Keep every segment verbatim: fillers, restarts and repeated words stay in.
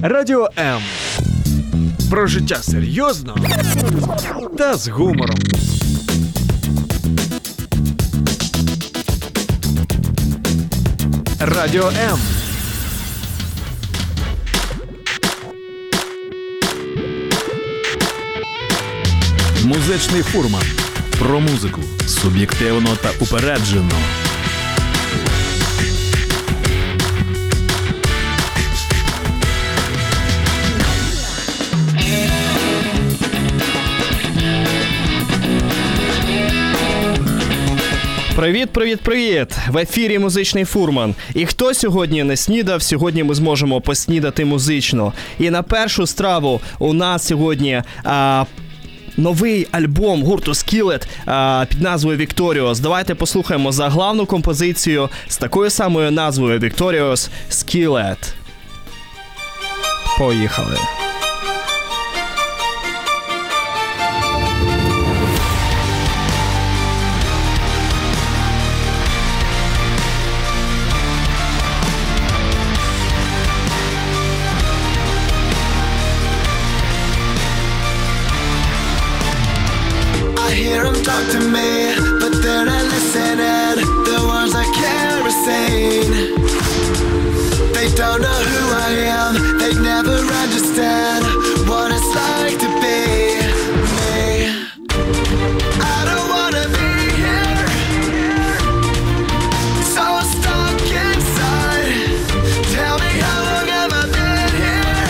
Радіо М. Про життя серйозно та з гумором. Радіо М. Музичний фурман. Про музику. Суб'єктивно та упереджено. Привіт, привіт, привіт! В ефірі Музичний фурман. І хто сьогодні не снідав, сьогодні ми зможемо поснідати музично. І на першу страву у нас сьогодні а, новий альбом гурту Skillet а, під назвою Victorious. Давайте послухаємо заглавну композицію з такою самою назвою Victorious Skillet. Поїхали. I hear them talk to me, but they're not listening. The words I can't saying. They don't know who I am. They never understand what it's like to be me. I don't wanna be here, so stuck inside. Tell me how long have I been here?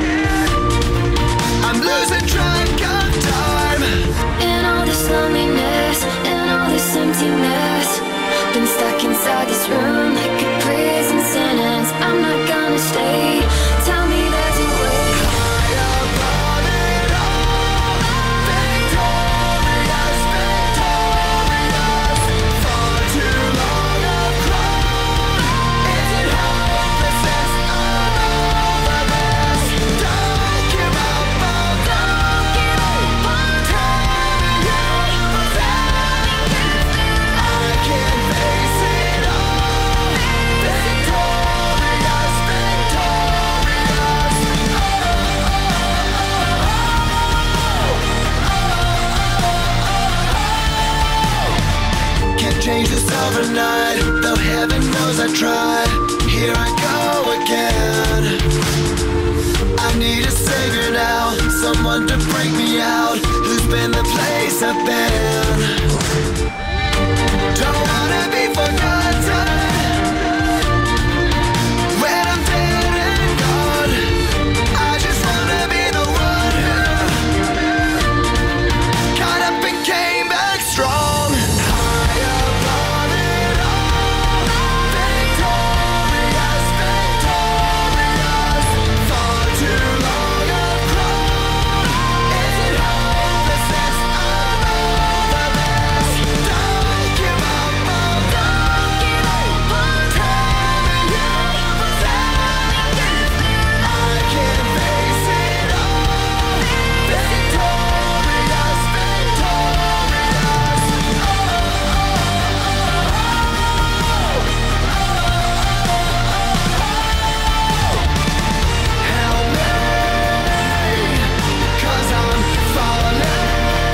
I'm losing track of time. In all this loneliness, in all this emptiness, been stuck inside this room like a prison sentence. I'm not gonna stay. Tell me there's a way. High above it all, victorious, victorious. For too long I've cried. Is it hopelessness? I'm over this. Don't give up on don't give up on telling you what's happening. I can't face it all. Victorious, victorious. Can't change this overnight, though heaven knows I tried. Here I go again. I need a savior now, someone to break me out. Who's been the place I've been? Don't wanna be forgotten. When I'm dead and gone, I just wanna be the one who got up and came back strong. High above it all, victorious, victorious. For too long I've cried. Is it hopelessness? I'm over this. Don't give up on don't give up on telling you what's happening. I can't face it all. Victorious, victorious. Help me, 'cause I'm falling.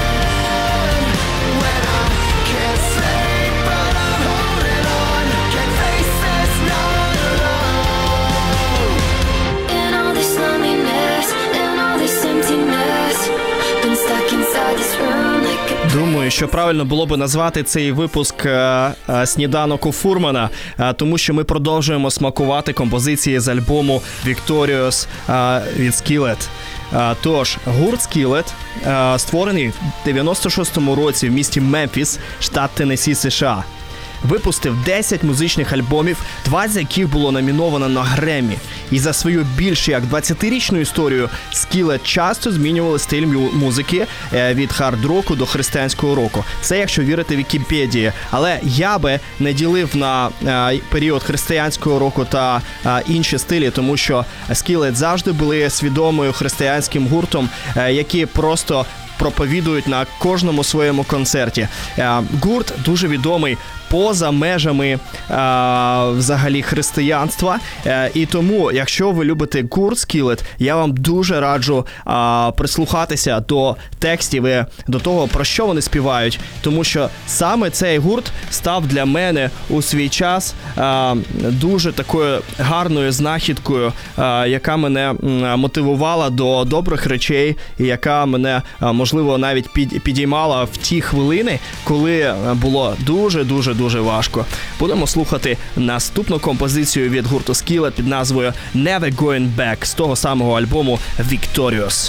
When I can't sleep, but I'm holding on. Can't face this night alone. In all this loneliness, in all this emptiness, been stuck inside this room like a Думаю, що правильно було би назвати цей випуск е, е, «Сніданок у фурмана», е, тому що ми продовжуємо смакувати композиції з альбому Victorious е, від Skillet. Е, тож, гурт Skillet, е, створений в дев'яносто шостому році в місті Мемфіс, штат Теннессі, США. Випустив десять музичних альбомів, двадцять з яких було номіновано на Греммі. І за свою більш як двадцятирічну історію Skillet часто змінювали стиль мю- музики е, від хард-року до християнського року. Це якщо вірити Вікіпедії. Але я би не ділив на е, період християнського року та е, інші стилі, тому що Skillet завжди були свідомою християнським гуртом, е, які просто проповідують на кожному своєму концерті. Е, Гурт дуже відомий поза межами а, взагалі християнства. Е, і тому, якщо ви любите гурт Skillet, я вам дуже раджу а, прислухатися до текстів і до того, про що вони співають, тому що саме цей гурт став для мене у свій час а, дуже такою гарною знахідкою, а, яка мене м, мотивувала до добрих речей, і яка мене, а, можливо, навіть під, підіймала в ті хвилини, коли було дуже-дуже-дуже важко. Будемо слухати наступну композицію від гурту Skillet під назвою Never Going Back з того самого альбому Victorious.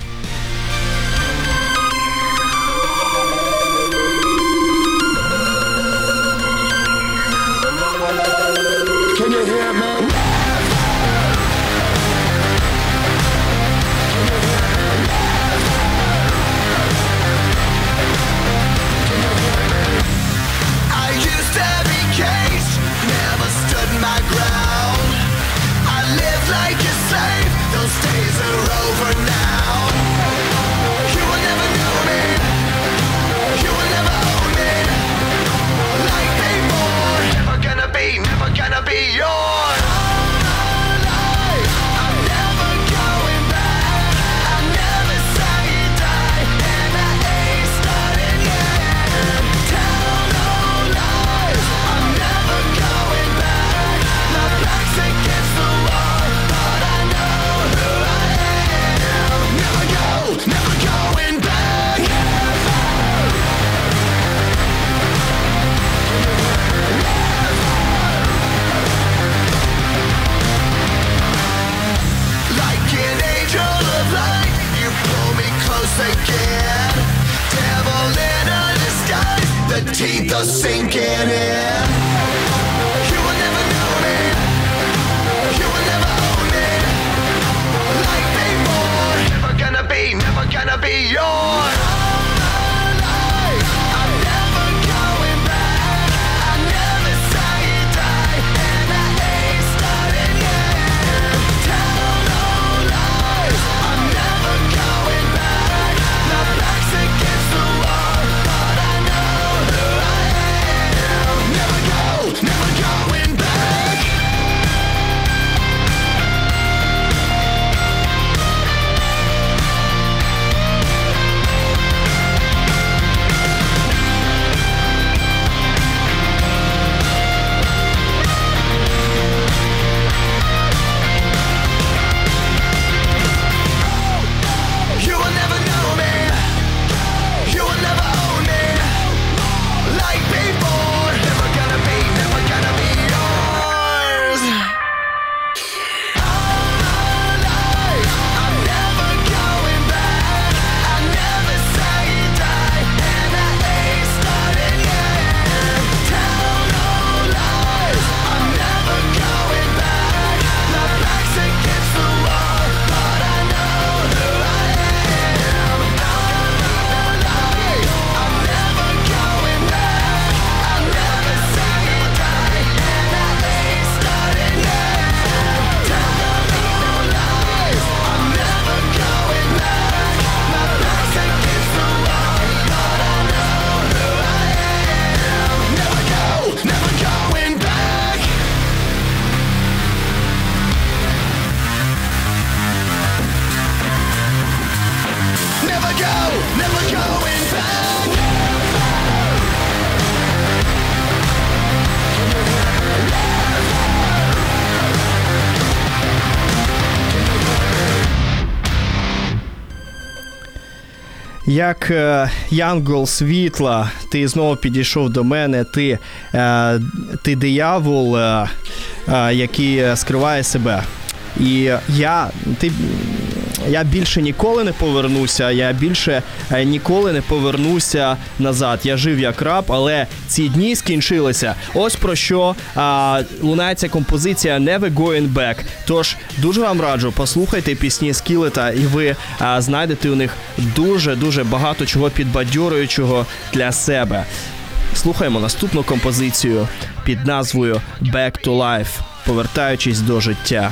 Can you hear me? I used to be caged, never stood my ground. I live like a slave, those days are over now. You will never know me, you will never own me. Like before, never gonna be, never gonna be yours. All my life, I'm never going back. I never saw you die, and I ain't starting yet. Tell no lies, I'm never going back. My back's against the wall, but I know who I am. Never go, never going back. Like an angel of light, you pull me close again. Devil in a disguise, the teeth are sinking in. You will never know me, you will never own me. Like before, never gonna be, never gonna be yours. All my life, I'm never going back. I never saw you die, and I ain't starting yet. Tell no lies, I'm never going back. My back's against the wall, but I know who I am. Never go, never going back. You will never know me, you will never own me. Like before, never gonna be, never gonna be yours. All my life, I'm never going back. I never saw you die, and I ain't starting yet. Tell no lies, I'm never going back. My back's against the wall, but I know who I am. No lies, I'm never going back. I never saw you die, and I ain't starting yet. Tell me no lies, I'm never going back. My back's against the wall, but I know who I am. Never go, never going back. Never go, never going back. Як е, янгол світла, ти знову підійшов до мене, ти, е, ти диявол, е, е, який скриває себе. І я, ти, я більше ніколи не повернуся, я більше е, ніколи не повернуся назад. Я жив як раб, але ці дні скінчилися. Ось про що е, лунає ця композиція Never Going Back. Тож дуже вам раджу, послухайте пісні Skillet, і ви е, знайдете у них дуже-дуже багато чого підбадьорюючого для себе. Слухаємо наступну композицію під назвою Back to Life, повертаючись до життя.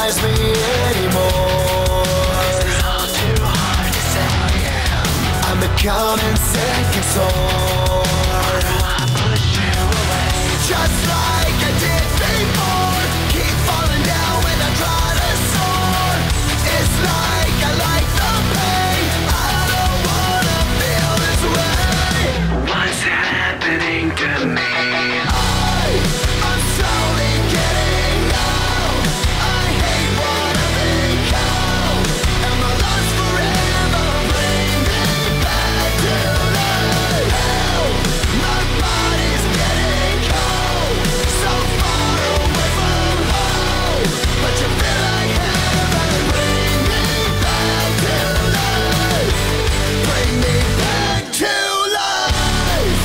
recognize me anymore. It's all too hard to say. I'm becoming second sword. I push you away, just like I did before. Keep falling down when I try to soar. It's like I like the pain. I don't wanna feel this way. What's happening to me? I, I'm slowly getting out. I hate what I've become. And my lust forever bring me back to life. Hell, my body's getting cold. So far away from home. But you feel like heaven. Bring me back to life. Bring me back to life.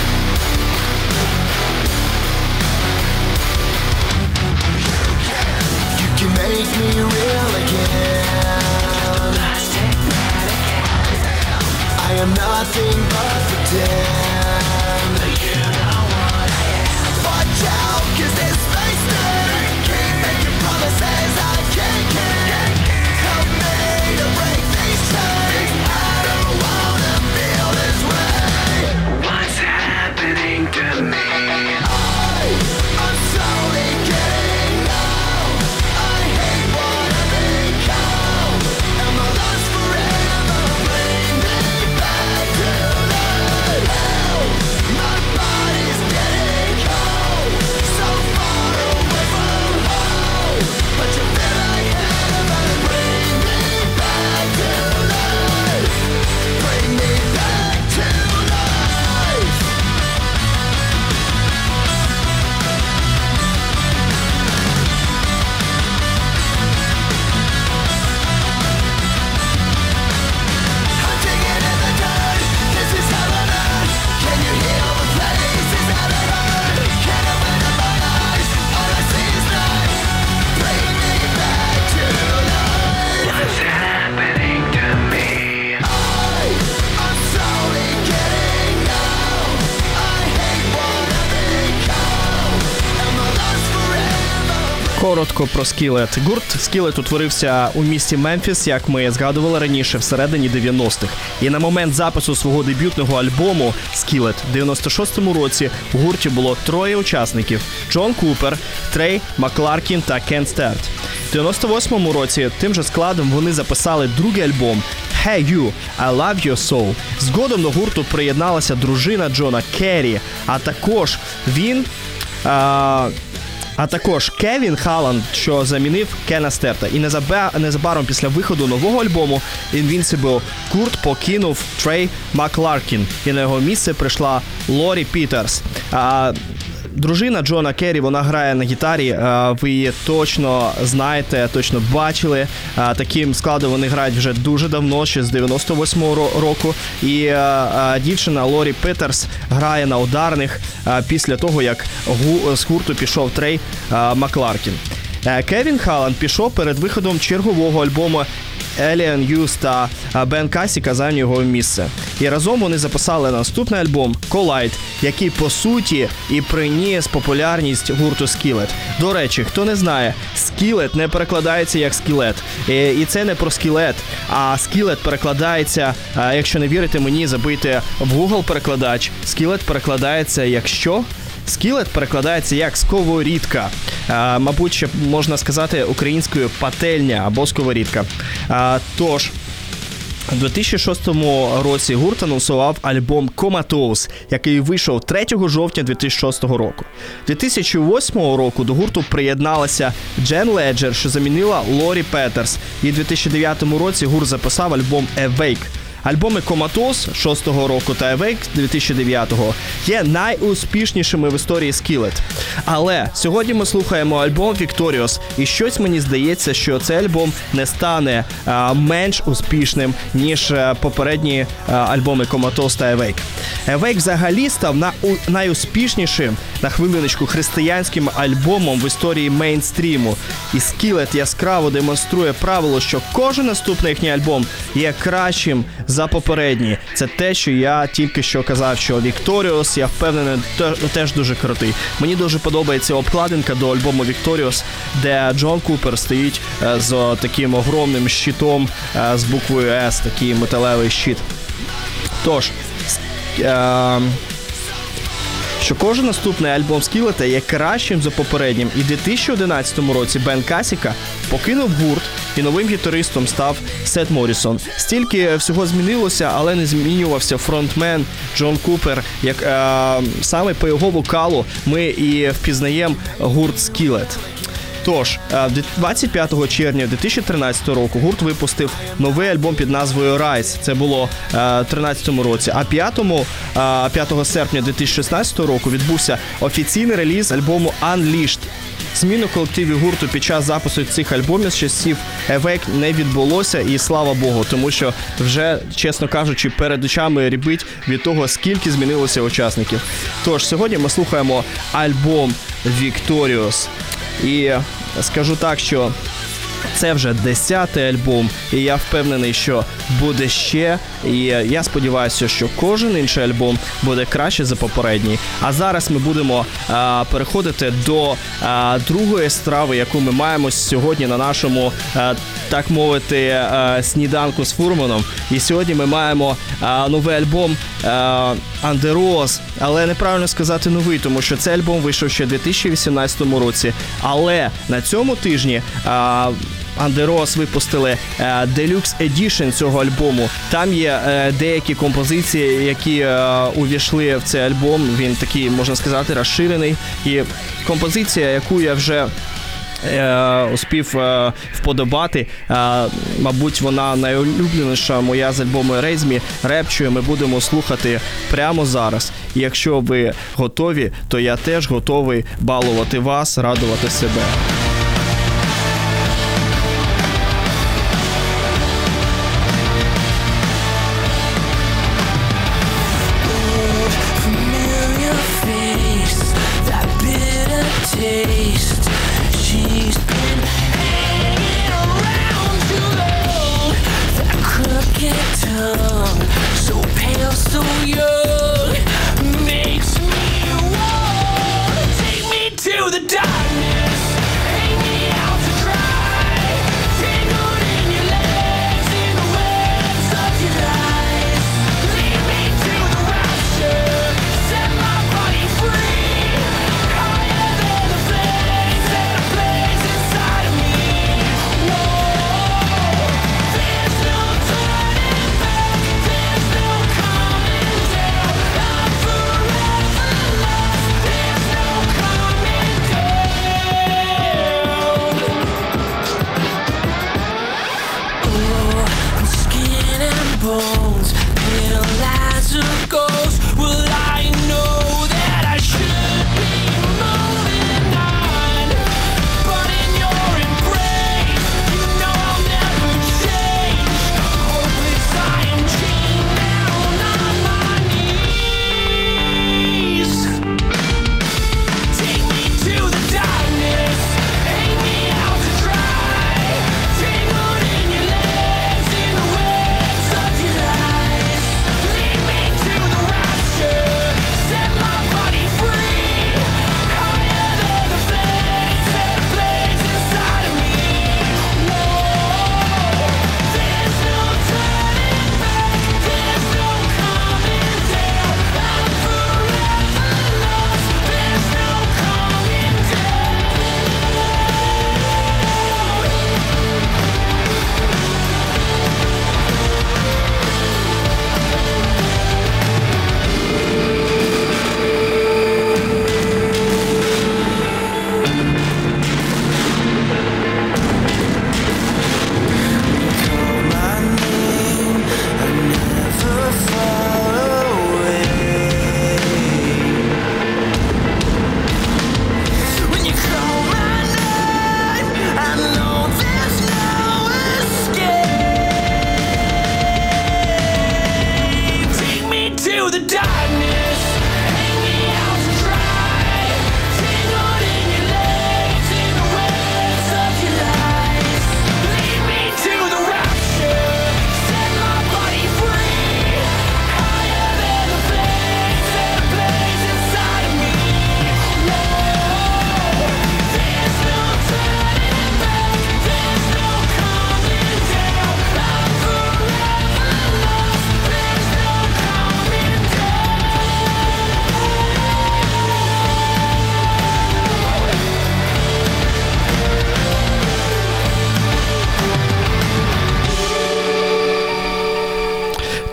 You can make me real again. I am nothing but pretend. You know what I am. Watch out, 'cause this may stay. Keep making promises I can't keep. Help me to break these chains. I don't wanna feel this way. What's happening to me? I, I'm slowly getting out. I hate what I've become. And my lust forever bring me back to life. Hell, my body's getting cold. So far away from home. But you feel like heaven. Bring me back to life. Bring me back to life. I'm digging in the dirt. This is hell on earth. Can you heal the places that I hurt? Can't open up my eyes. All I see is night. Bring me back to life. What's happening to me? I, I'm slowly getting out. I hate what I've become. And my lust forever. Коротко про Skillet. Гурт Skillet утворився у місті Мемфіс, як ми згадували раніше, всередині дев'яностих. І на момент запису свого дебютного альбому Skillet в дев'яносто шостому році у гурті було троє учасників – Джон Купер, Трей Макларкін та Кен Стерт. В дев'яносто восьмому році тим же складом вони записали другий альбом «Hey You, I Love Your Soul». Згодом до гурту приєдналася дружина Джона Керрі, а також він... А... А також Кевін Халланд, що замінив Кена Стерта. І незаба- незабаром після виходу нового альбому Invincible гурт покинув Трей Макларкін. І на його місце прийшла Лорі Пітерс. А, дружина Джона Керрі, вона грає на гітарі, а, ви її точно знаєте, точно бачили. А, таким складом вони грають вже дуже давно, ще з дев'яносто восьмого ро- року. І а, а, дівчина Лорі Пітерс грає на ударних а, після того, як гу- з гурту пішов Трей а, Макларкін. Е, Кевін Халланд пішов перед виходом чергового альбому Еліан Юс та а, Бен Касіка зайняв його місце. І разом вони записали наступний альбом Collide, який по суті і приніс популярність гурту Skillet. До речі, хто не знає, Skillet не перекладається як скелет. І, і це не про скелет, а Skillet перекладається, а, якщо не вірите мені, забийте в Google перекладач. Skillet перекладається як що? Skillet перекладається як сковорідка. А, мабуть, ще можна сказати українською пательня або сковорідка. А, тож, у дві тисячі шостому році гурт анонсував альбом Comatose, який вийшов третього жовтня дві тисячі шостого року. дві тисячі восьмого року до гурту приєдналася Джен Леджер, що замінила Лорі Петерс. І у дві тисячі дев'ятому році гурт записав альбом Awake. Альбоми Comatose шостого року та Awake дві тисячі дев'ятого є найуспішнішими в історії Skillet. Але сьогодні ми слухаємо альбом Victorious, і щось мені здається, що цей альбом не стане а, менш успішним, ніж а, попередні а, альбоми Comatose та Awake. Awake взагалі став на, у, найуспішнішим, на хвилиночку, християнським альбомом в історії мейнстріму. І Skillet яскраво демонструє правило, що кожен наступний їхній альбом є кращим за попередній. Це те, що я тільки що казав, що Victorious, я впевнений, теж дуже крутий. Мені дуже подобається обкладинка до альбому Victorious, де Джон Купер стоїть з таким огромним щитом з буквою S, такий металевий щит. Тож, е- що кожен наступний альбом Скілета є кращим за попереднім. І в дві тисячі одинадцятому році Бен Касіка покинув гурт, і новим гітаристом став Сет Моррісон. Стільки всього змінилося, але не змінювався фронтмен Джон Купер. Як е- саме по його вокалу ми і впізнаємо гурт Скілет. Тож, двадцять п'ятого червня дві тисячі тринадцятого року гурт випустив новий альбом під назвою Rise. Це було в тринадцятому році. А п'ятого серпня дві тисячі шістнадцятого року відбувся офіційний реліз альбому Unleashed. Змін у колективі гурту під час запису цих альбомів з часів Awake не відбулося, і слава Богу, тому що вже, чесно кажучи, перед очами рябить від того, скільки змінилося учасників. Тож, сьогодні ми слухаємо альбом Victorious. І скажу так, що це вже десятий альбом, і я впевнений, що буде ще. І я сподіваюся, що кожен інший альбом буде краще за попередній. А зараз ми будемо а, переходити до а, другої страви, яку ми маємо сьогодні на нашому, а, так мовити, а, сніданку з Фурманом. І сьогодні ми маємо а, новий альбом а, Under Rose, але неправильно сказати новий, тому що цей альбом вийшов ще в дві тисячі вісімнадцятому році. Але на цьому тижні а, Under Rose випустили е, Deluxe Edition цього альбому. Там є е, деякі композиції, які е, увійшли в цей альбом. Він такий, можна сказати, розширений. І композиція, яку я вже е, успів е, вподобати, е, мабуть, вона найулюбленіша моя з альбому Raise Me, Rapture, ми будемо слухати прямо зараз. І якщо ви готові, то я теж готовий балувати вас, радувати себе. Set my body free, higher than the flame.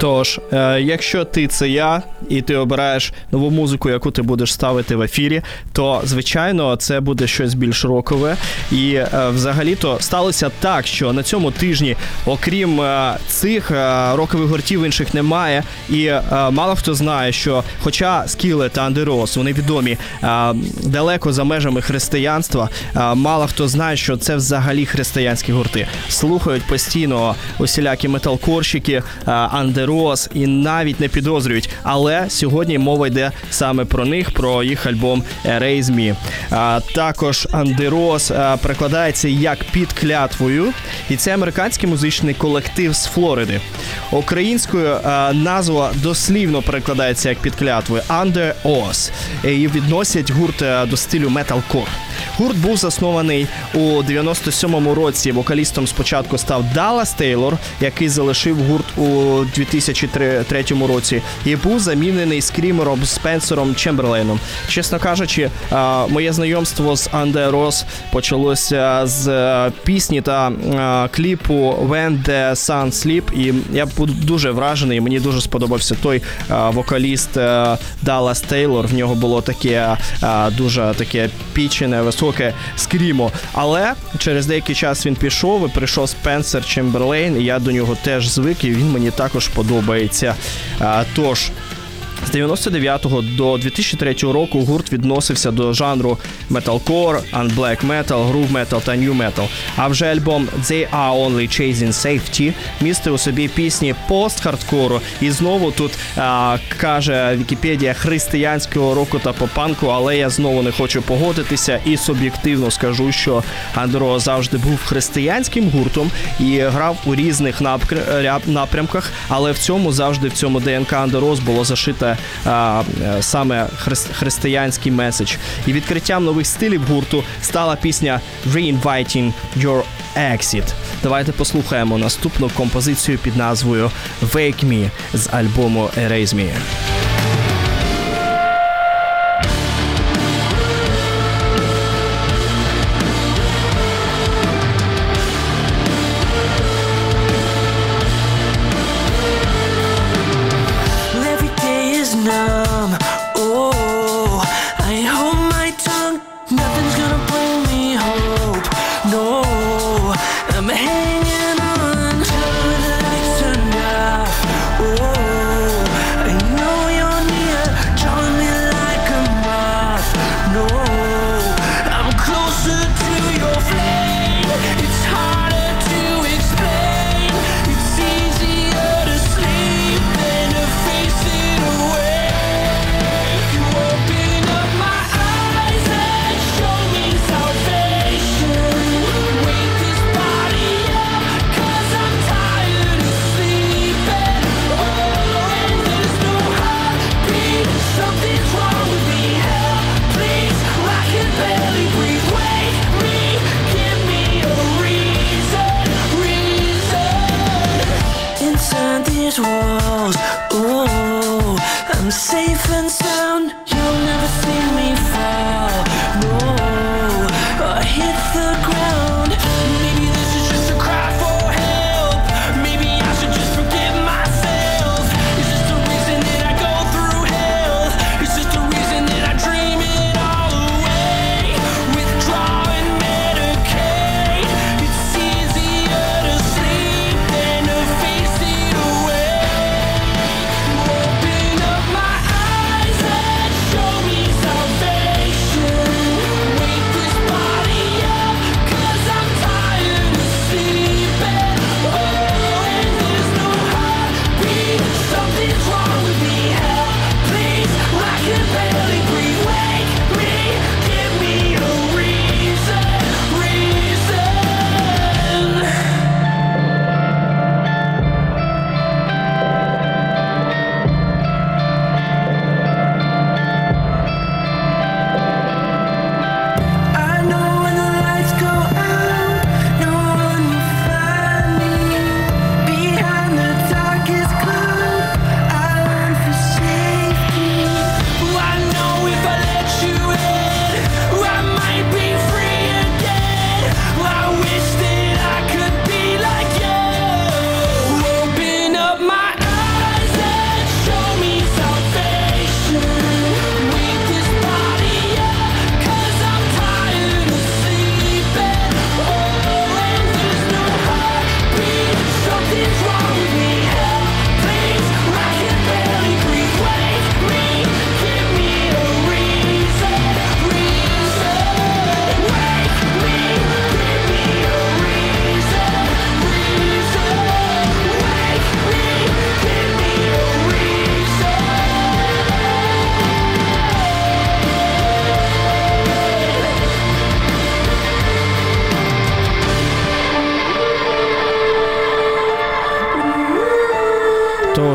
Тож, е, якщо ти це я, і ти обираєш нову музику, яку ти будеш ставити в ефірі, то, звичайно, це буде щось більш рокове. І е, взагалі-то сталося так, що на цьому тижні, окрім е, цих е, рокових гуртів, інших немає. І е, мало хто знає, що хоча Skillet та Under Oath, вони відомі е, далеко за межами християнства, е, мало хто знає, що це взагалі християнські гурти. Слухають постійно усілякі металкорщики, е, Under Oath і навіть не підозрюють. Але сьогодні мова йде саме про них, про їх альбом Erase Me. А, також Under Oath а, перекладається як «Під клятвою», і це американський музичний колектив з Флориди. Українською а, назва дослівно перекладається як «Під клятвою» Under Oath, і відносять гурт а, до стилю металкор. Гурт був заснований у дев'яносто сьомому році. Вокалістом спочатку став Даллас Тейлор, який залишив гурт у дві тисячі третьому році, і був замінений скрімером Спенсером Чемберлейном. Чесно кажучи, моє знайомство з Under Oath почалося з пісні та кліпу When the Sun Sleep, і я був дуже вражений, мені дуже сподобався той вокаліст Даллас Тейлор, в нього було таке дуже таке пічене, високе скрімо. Але через деякий час він пішов, і прийшов Спенсер Чемберлейн, і я до нього теж звик, і він мені також подобається. А, тож, з дев'яносто дев'ятого до дві тисячі третього року гурт відносився до жанру металкор, unblack metal, groove metal та new metal. А вже альбом They Are Only Chasing Safety містив у собі пісні пост-хардкору. І знову тут а, каже Вікіпедія християнського року та попанку, але я знову не хочу погодитися і суб'єктивно скажу, що Under Oath завжди був християнським гуртом і грав у різних напрямках, але в цьому завжди, в цьому ДНК Under Oath було зашите А, саме хри- християнський меседж. І відкриттям нових стилів гурту стала пісня Reinviting Your Exit. Давайте послухаємо наступну композицію під назвою Wake Me з альбому Erase Me. Numb. Oh, I hold my tongue. Nothing's gonna bring me hope. No, I'm hanging on till it's enough. Oh, I know you're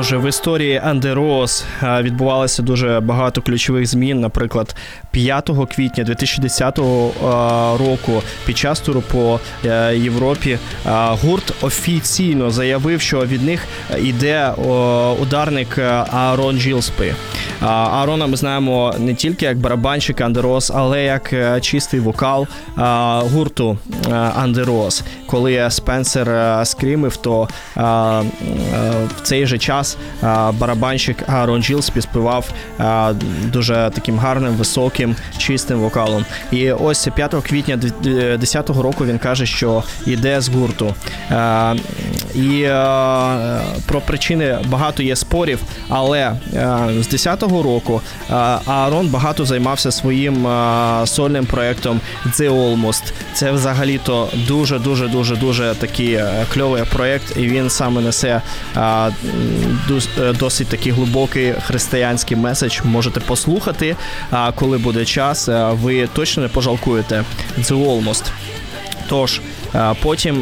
Отже, в історії Андерос відбувалося дуже багато ключових змін. Наприклад, п'ятого квітня дві тисячі десятого року під час туру по Європі гурт офіційно заявив, що від них йде ударник Аарон Джилспі. Аарона ми знаємо не тільки як барабанщик Андерос, але як чистий вокал гурту Андерос. Коли Спенсер скримив, то в цей же час барабанщик Аарон Джилспі співав дуже таким гарним, високим, чистим вокалом. І ось п'ятого квітня дві тисячі десятого року він каже, що йде з гурту. І про причини багато є спорів, але з десятого року Аарон багато займався своїм сольним проєктом The Almost. Це взагалі-то дуже-дуже-дуже-дуже такий кльовий проєкт, і він саме несе досить такий глибокий християнський меседж. Можете послухати, коли буде час, ви точно не пожалкуєте. The Almost. Тож, потім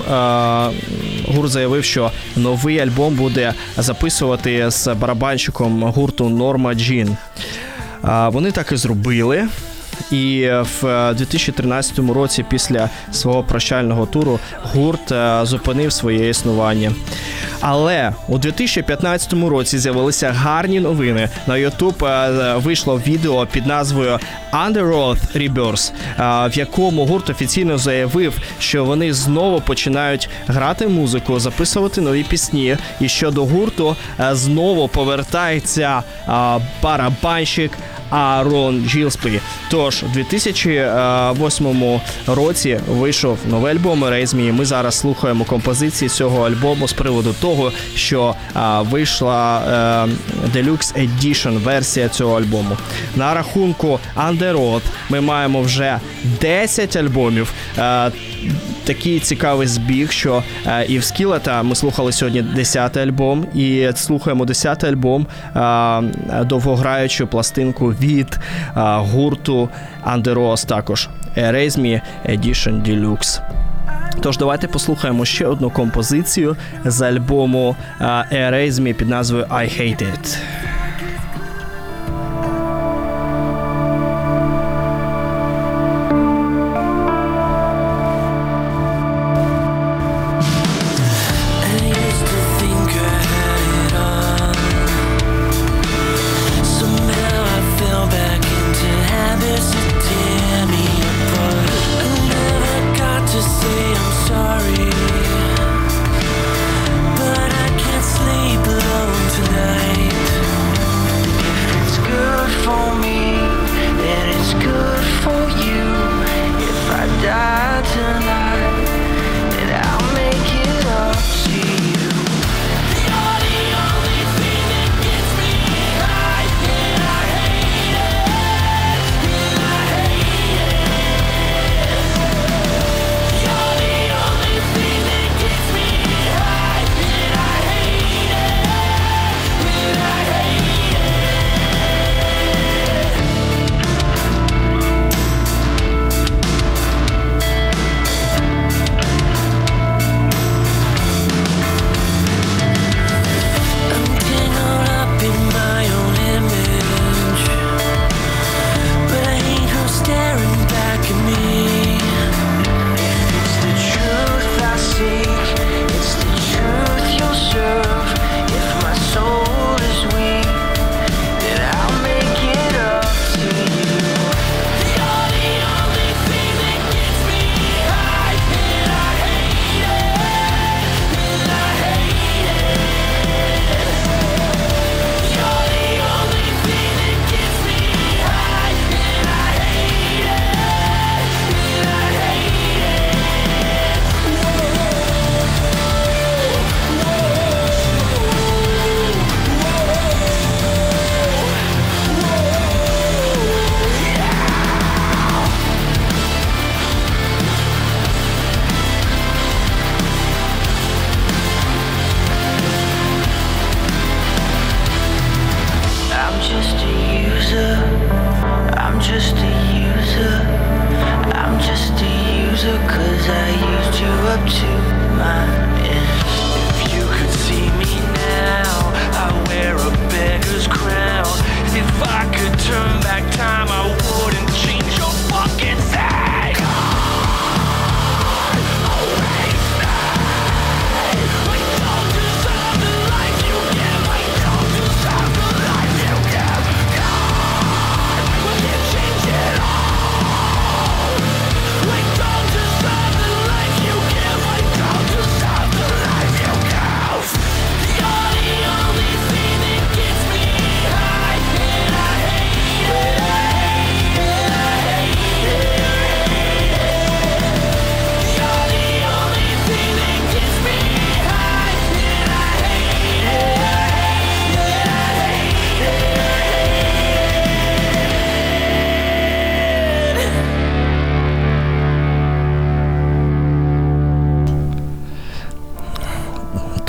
гурт заявив, що новий альбом буде записувати з барабанщиком гурту Норма Джін. Вони так і зробили. І в дві тисячі тринадцятому році, після свого прощального туру, гурт зупинив своє існування. Але у дві тисячі п'ятнадцятому році з'явилися гарні новини. На YouTube вийшло відео під назвою Underoath Rebirth, в якому гурт офіційно заявив, що вони знову починають грати музику, записувати нові пісні, і що до гурту знову повертається барабанщик Аарон Джилспі. Тож, у дві тисячі восьмому році вийшов новий альбом Erase Me. Ми зараз слухаємо композиції цього альбому з приводу того, що а, вийшла а, Deluxe Edition версія цього альбому. На рахунку Underoath ми маємо вже десять альбомів. А, такий цікавий збіг, що а, і в Скілета ми слухали сьогодні десятий альбом, і слухаємо десятий альбом, а, довгограючу пластинку від а, гурту Underoath також. Erase Me Edition Deluxe. Тож давайте послухаємо ще одну композицію з альбому uh, Erase Me під назвою I Hate It. But I can't sleep alone tonight.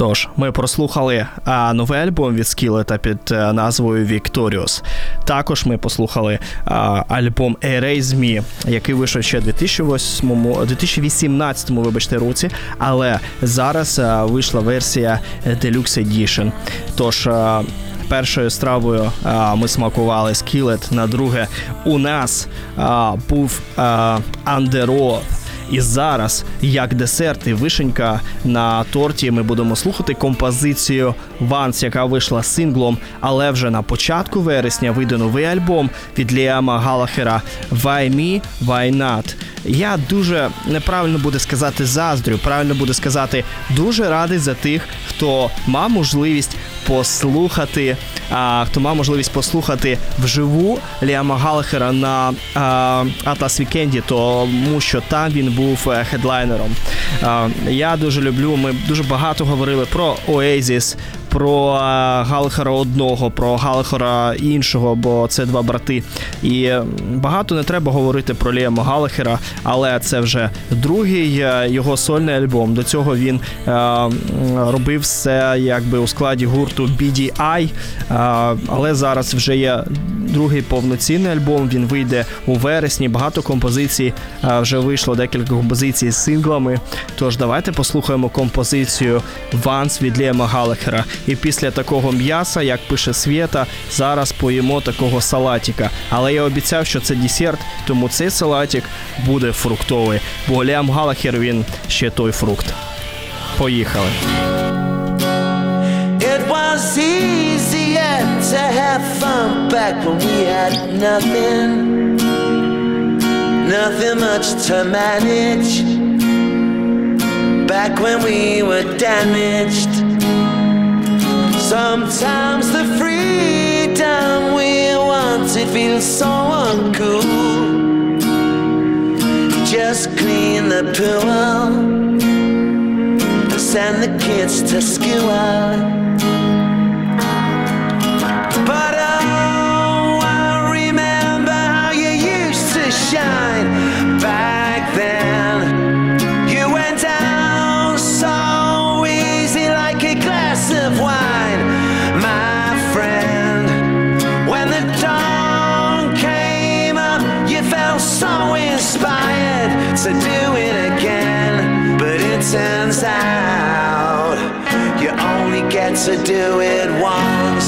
Тож, ми прослухали а, новий альбом від Скілета під а, назвою Victorious. Також ми послухали а, альбом Erase Me, який вийшов ще у дві тисячі вісімнадцятому, вибачте, році, але зараз а, вийшла версія Deluxe Edition. Тож, а, першою стравою а, ми смакували Skillet, на друге у нас а, був а, Under Oath. І зараз, як десерт і вишенька на торті, ми будемо слухати композицію Once, яка вийшла синглом, але вже на початку вересня вийде новий альбом від Ліама Галлахера Why Me, Why Not. Я дуже, неправильно буде сказати заздрю, правильно буде сказати дуже радий за тих, хто мав можливість послухати, а, хто мав можливість послухати вживу Ліама Галлахера на а, Atlas Weekend, тому що там він був хедлайнером. А, я дуже люблю, ми дуже багато говорили про Oasis, про Галлахера одного, про Галлахера іншого, бо це два брати. І багато не треба говорити про Ліама Галлахера, але це вже другий його сольний альбом. До цього він е, робив все якби у складі гурту бі ді ай, е, але зараз вже є другий повноцінний альбом, він вийде у вересні, багато композицій, е, вже вийшло декілька композицій з синглами. Тож давайте послухаємо композицію Once від Ліама Галлахера. І після такого м'яса, як пише Свєта, зараз поїмо такого салатика. Але я обіцяв, що це десерт, тому цей салатик буде фруктовий. Бо Ліам Галлахер, він ще той фрукт. Поїхали. It was easier to have fun back when we had nothing, nothing much to manage. Back when we were damaged. Sometimes the freedom we wanted feels so uncool. Just clean the pool, send the kids to school. But oh, I remember how you used to shine back then. You went down so easy like a glass of wine, my friend. When the dawn came up, you felt so inspired to do it again. But it turns out you only get to do it once.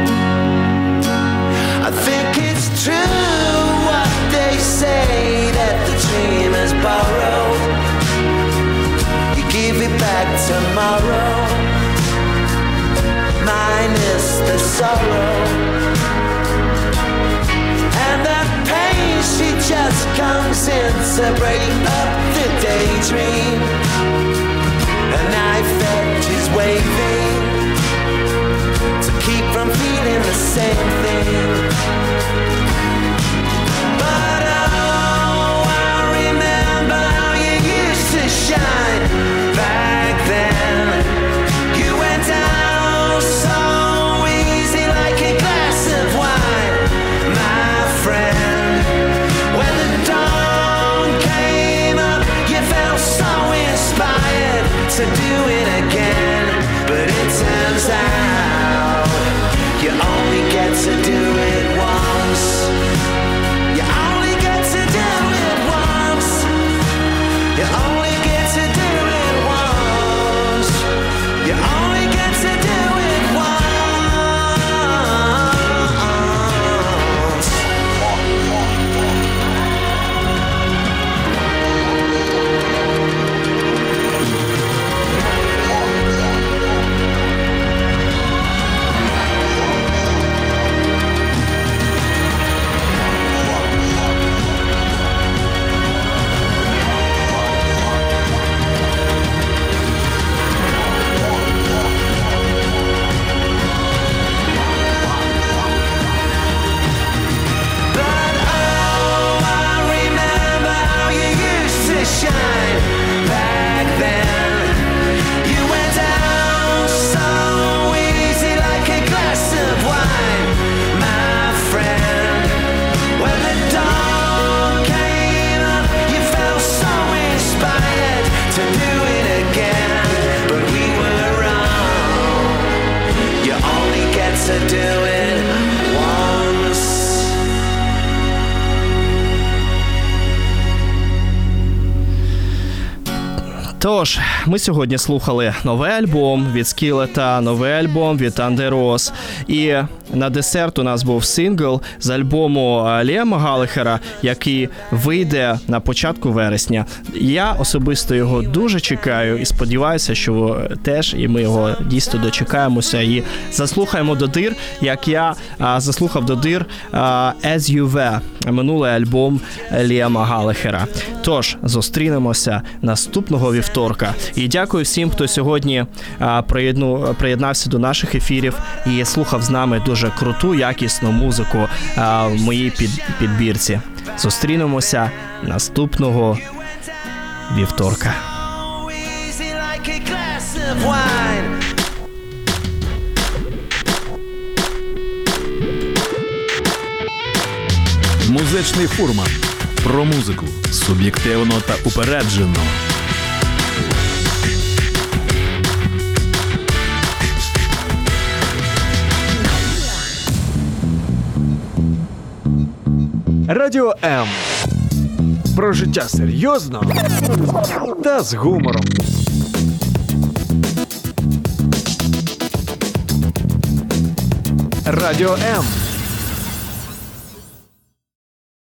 I think it's true what they say, that the dream is borrowed. You give it back tomorrow, minus the sorrow. And that pain, she just comes in to break up the daydream. A knife edge is waving to keep from feeling the same thing. But oh, I remember how you used to shine back then. You went down so easy like a glass of wine, my friend. When the dawn came up, you felt so Тож, ми сьогодні слухали новий альбом від Скілета, новий альбом від Under Oath. І на десерт у нас був сингл з альбому Ліама Галлахера, який вийде на початку вересня. Я особисто його дуже чекаю і сподіваюся, що ви теж, і ми його дійсно дочекаємося і заслухаємо до дир, як я а, заслухав до дир а, As You Were, минулий альбом Ліама Галлахера. Тож, зустрінемося наступного вівторка. І дякую всім, хто сьогодні а, приєдну, приєднався до наших ефірів і слухав з нами дуже круту, якісну музику а, в моїй під, підбірці. Зустрінемося наступного вівторка. Easy like a glass of wine. Музичний фурман. Про музику. Суб'єктивно та упереджено. Радіо М. Про життя серйозно та з гумором. Радіо М.